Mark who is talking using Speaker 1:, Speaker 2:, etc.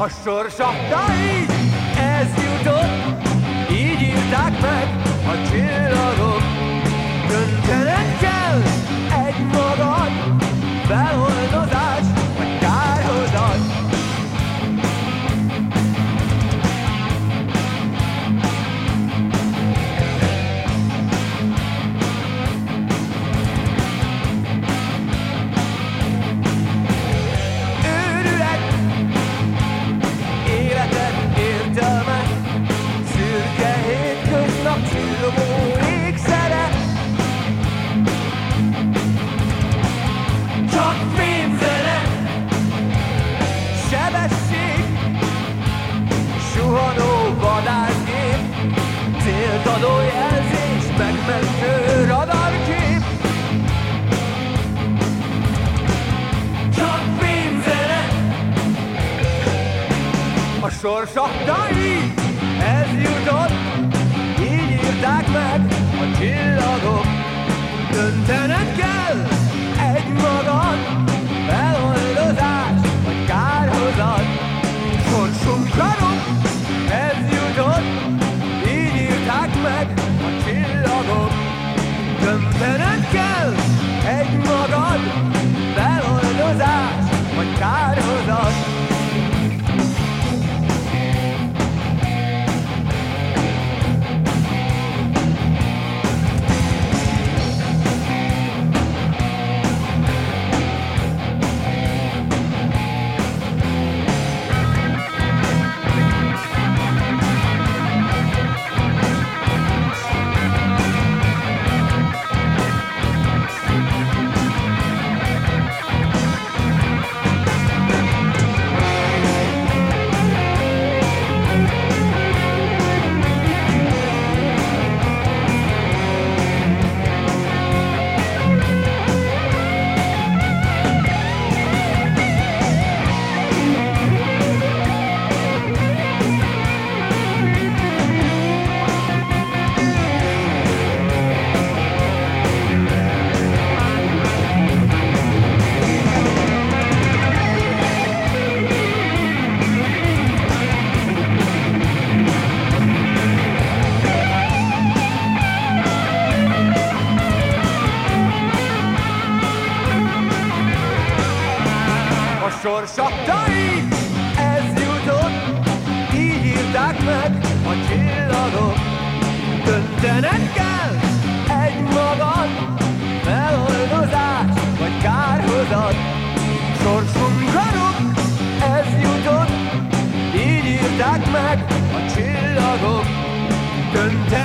Speaker 1: A sors adta így, ez jutott, így írták meg a csillagok. Döntened kell egymagad, feloldozás vagy kárhozat. Céltadó jelzés, megmentő radarkép. Csak fémzene. A sors adta így, ez jutott, így írták meg a csillagok. Döntened kell egymagad, feloldozás vagy kárhozat. Sorsunkra rúg, ez jutott, így írták meg a csillagok. Döntened kell egymagad, feloldozás vagy kárhozat. Sors adta így, ez jutott, így írták meg a csillagok. Döntened kell egymagad, feloldozás vagy kárhozat. Sorsunkra rúg, ez jutott, így írták meg a csillagok. Döntened